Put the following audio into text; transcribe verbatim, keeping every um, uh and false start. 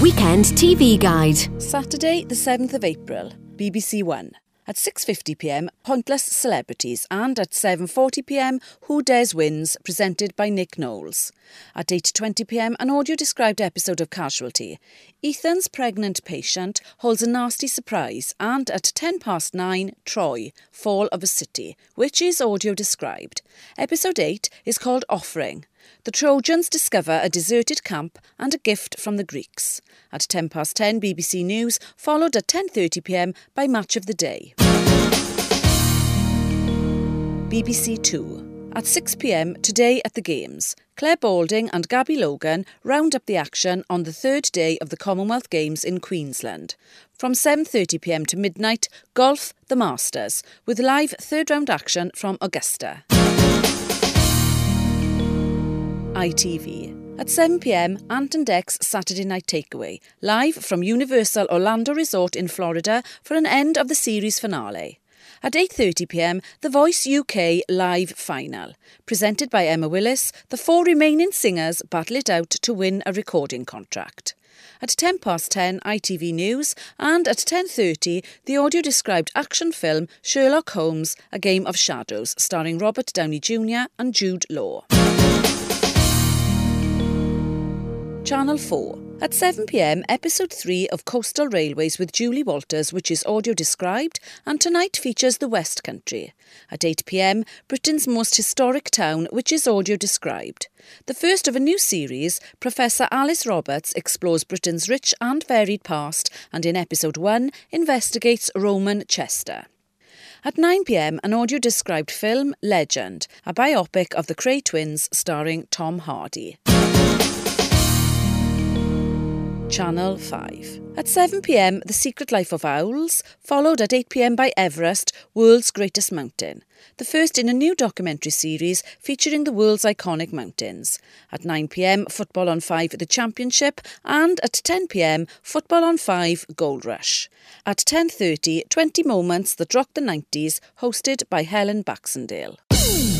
Weekend T V Guide. Saturday the seventh of April, B B C One. At six fifty p m, Pointless Celebrities, and at seven forty p m, Who Dares Wins, presented by Nick Knowles. At eight twenty p m, an audio-described episode of Casualty. Ethan's pregnant patient holds a nasty surprise, and at ten past nine, Troy, Fall of a City, which is audio-described. Episode eight is called Offering. The Trojans discover a deserted camp and a gift from the Greeks. At ten past ten, B B C News, followed at ten thirty p m by Match of the Day. B B C Two. At six p m, Today at the Games. Claire Balding and Gabby Logan round up the action on the third day of the Commonwealth Games in Queensland. From seven thirty p m to midnight, Golf the Masters, with live third-round action from Augusta. I T V. At seven p m, Ant and Dec's Saturday Night Takeaway, live from Universal Orlando Resort in Florida for an end of the series finale. At eight thirty p m, The Voice U K live final. Presented by Emma Willis, the four remaining singers battle it out to win a recording contract. At ten past ten, I T V News, and at ten thirty, the audio-described action film Sherlock Holmes, A Game of Shadows, starring Robert Downey Junior and Jude Law. Channel four. At seven p m, Episode three of Coastal Railways with Julie Walters, which is audio-described, and tonight features the West Country. At eight p m, Britain's most historic town, which is audio-described. The first of a new series, Professor Alice Roberts explores Britain's rich and varied past, and in Episode one, investigates Roman Chester. At nine p m, an audio-described film, Legend, a biopic of the Kray twins starring Tom Hardy. Channel five. At seven p m, The Secret Life of Owls, followed at eight p m by Everest, World's Greatest Mountain. The first in a new documentary series featuring the world's iconic mountains. At nine p m, Football on five, The Championship, and at ten p m, Football on five, Gold Rush. At ten thirty, twenty Moments That Rocked the nineties, hosted by Helen Baxendale.